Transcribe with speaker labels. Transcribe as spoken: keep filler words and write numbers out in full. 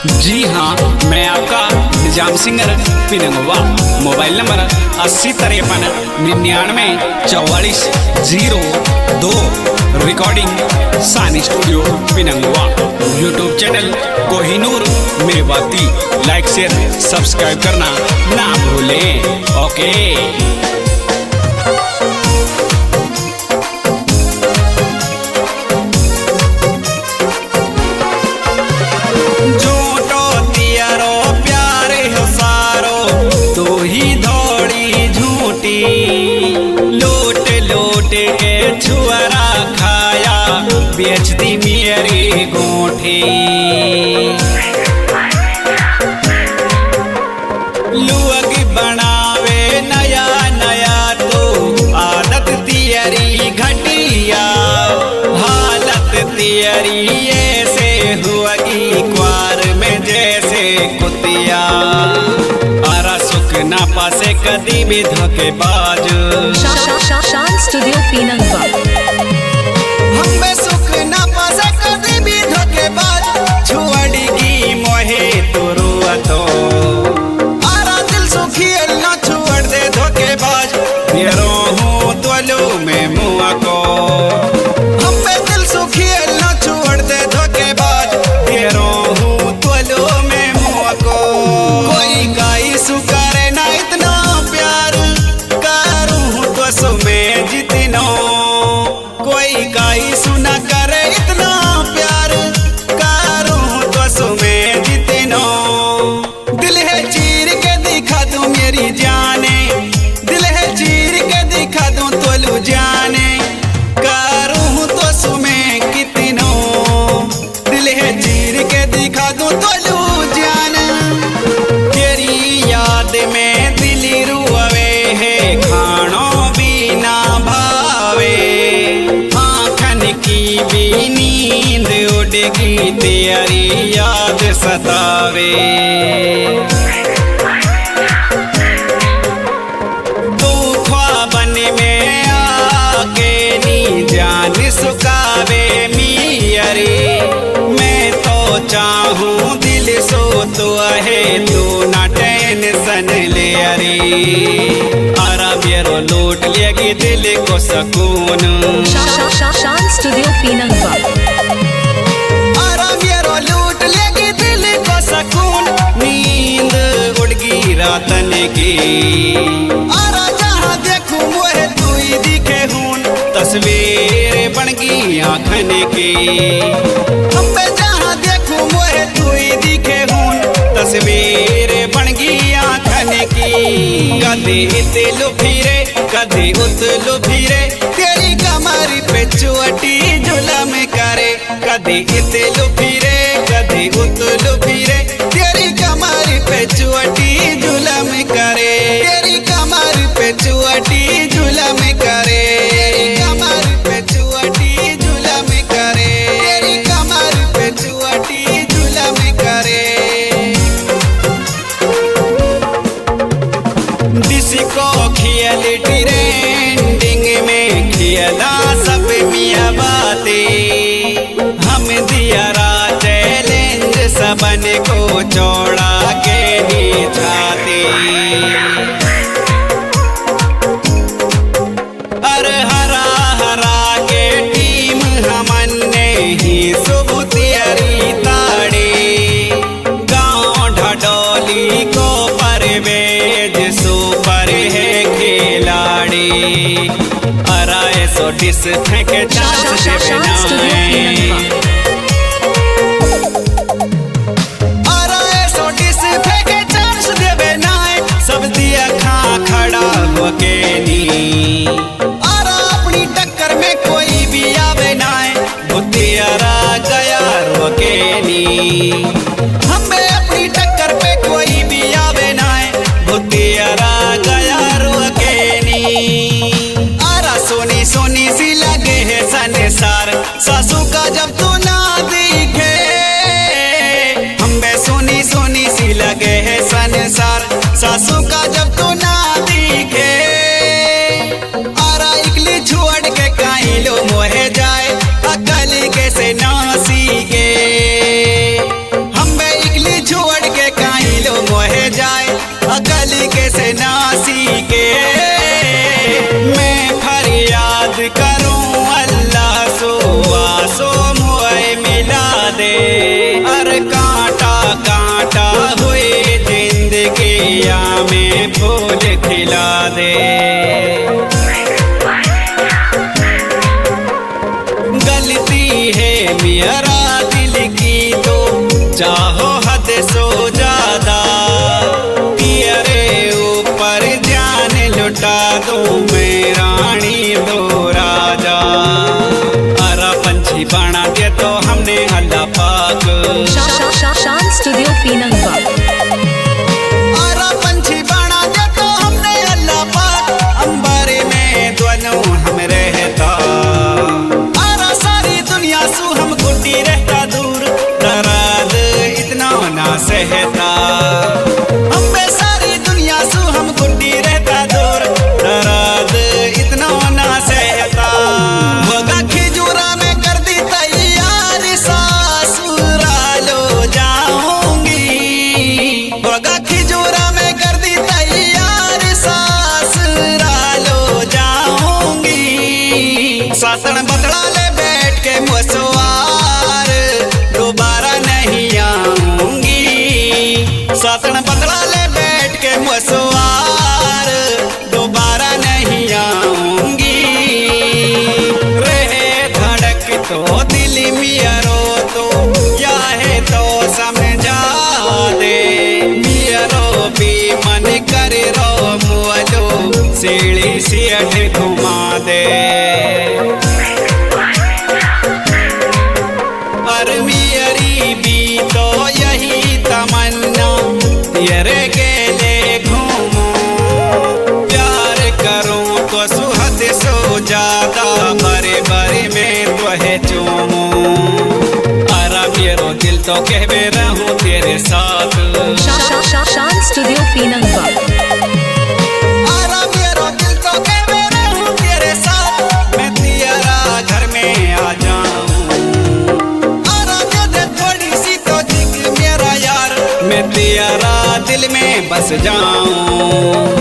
Speaker 1: जी हाँ, मैं आपका Nizam singer Pinangwa. Mobile number अस्सी तिरपन निन्यानवे चौवालीस जीरो दो। Recording Sani studio Pinangwa. YouTube channel Kohinoor Mewati. Like share subscribe करना ना भूलें। ओके। लोट लोट के छुअरा खाया बेचती मेरी गोठी। लुअग बनावे नया नया तो आदत तियरी घटिया। हालत तियरी ऐसे हुआगी क्वार में जैसे कुतिया। ना पासे कदी भी धोखेबाज।
Speaker 2: शान स्टूडियो पिनंगवा।
Speaker 1: हम बे सुख ना पासे कदी भी धोखेबाज। छुअड़गी मोहे तुरु तो आरा दिल सुखी ना छुअड़ दे धोखेबाज। येरो हूँ तोलू में मुआ को। हम बे दिल सुखी ना छुअड़ दे धोखेबाज। येरो हूँ तोलू में मुआ को। कोई गाई सुखा में जितनो कोई गाई सुना करे इतना प्यार करूं तो सुमें जितनो। दिल है चीर के दिखा दूं मेरी जाने। दिल है चीर के दिखा दूं तोलू जाने। करूं तो सुमें कितनो। दिल है चीर के दिखा दूं तोलू जाने। तेरी याद में दिल रुआवे है खानो की भी नींद उड़ेगी तेरी याद सतावे। तू ख्वाबन में आके नी जान सुखावे मियरी। मैं तो चाहूँ दिल सो तो है तू ना टेंशन ले अरे। आरा लूट लेगी दिल को सकून।
Speaker 2: शान स्टूडियो पिनंगवा।
Speaker 1: आरा मेरा लूट लेगी दिल को सकून। नींद उड़गी रातन की। आरा जहाँ देखूं मोहे तू ही दिखे हूँ। तस्वीर बनगी आँखन की। हम पे जहाँ देखूं मोहे तू ही दिखे हूँ। तस्वीर बनगी आँखन की। कदे इतलू फिरे कदे उतलू फिरे। तेरी कमर पे चोटी जुलम करे। कदे इतलू फिरे कदे उतलू फिरे। तेरी कमर पे चोटी जुलम करे। तेरी कमर पे चोटी जुलम करे। कमर पे चोटी जुलम करे। तेरी कमर पे चोटी जुलम करे। डिस्को खेल ट्रेंडिंग में खेला सब मियाँ बातें। हम दिया रा चैलेंज सबन को चौड़ा के निछाते। अर हरा हरा के टीम हमन ने ही सुबह तियरी ताड़ी। गाँव ढडोली को परवेज सुपर है खिलाड़ी। अराए सो डिस फेंके चांस देवे नाए। अराए सो डिस फेंके चांस देवे नाए। सब दिया खा खड़ा होके नी। अरा अपनी टक्कर में कोई भी आवे नाए। बुद्धियारा गया रोके नी। हमें अपनी टक्कर पे कोई भी आवे नाए। बुद्धियारा गया रोके नी। आरा सोनी सोनी सी लगे है संसार। सासू का जब तू ना दिखे। हमें सोनी सोनी सी लगे है संसार। सासू का जब तू ना दिखे। आरा इकली छोड़ के कहीं लो मोहे जाए। अकल कैसे ना सीखे। हमें इकली गली के से नासी के मैं फरियाद करूं अल्लाह सो आसो मुए मिला दे। अर कांटा कांटा हुए जिंदगिया में फूल खिला दे। गलती है मेरा दिल की तो चाहो हद सो ज्यादा, तेरे ऊपर ध्यान लुटा दो मैं रानी दो राजा। अरा पंछी बना दे तो हमने अल्लाह पाक।
Speaker 2: शान स्टूडियो पीनंगवा।
Speaker 1: अरा पंछी बना दे तो हमने अल्लाह पाक, अंबर में दोनों हम रहता। अरा सारी दुनिया सू हम गुड्डी रहता दूर, दर्द इतना ना सहता। अम्बे सारी दुनिया सू हम गुड्डी रहता दूर, दर्द इतना ना सहता। होगा खिजूरा में कर दी तैयार ससुरालो जाऊंगी। होगा खिजूरा में कर दी तैयार ससुरालो जाऊंगी। सातन बदला ले बैठ के मुसवार दोबारा नहीं आऊंगी। सातन बदला ले बैठ के मुसवार दोबारा नहीं आऊंगी। रहे धड़क तो दिल मियरो तो या है तो समझा दे। मियरो भी मन करे रो मुअलो सीढ़ी सियट घुमा दे। पर मेरी भी तो यही तमन्ना तेरे गेले घूमूं। प्यार करूं तो सुहद सो ज्यादा, बरे बरे में तुहे चूमूं। अरा मेरो दिल तो कहवे रहूं तेरे साथ।
Speaker 2: शान स्टूडियो पीनंगवा।
Speaker 1: अरा मेरो दिल तो कहवे रहूं तेरे साथ, मैं तेरा घर में आ जाऊं। अरा दे दे थोड़ी सी तो जिग मेरा यार, मैं तेरा दिल में बस जाऊं।